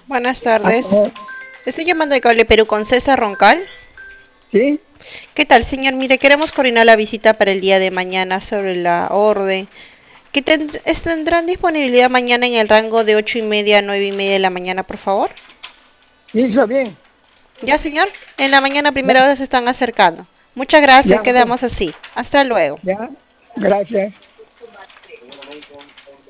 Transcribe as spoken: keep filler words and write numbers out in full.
Buenas A tardes. favor. Estoy llamando de Cable Perú con César Roncal. ¿Sí? ¿Qué tal, señor? Mire, queremos coordinar la visita para el día de mañana sobre la orden. ¿Que ten- es- tendrán disponibilidad mañana en el rango de ocho y media a nueve y media de la mañana, por favor? ¿Sí hizo bien? Ya, señor. En la mañana a Ya, primera hora se están acercando. Muchas gracias. ya, pues, Quedamos así. Hasta luego. ya. Gracias.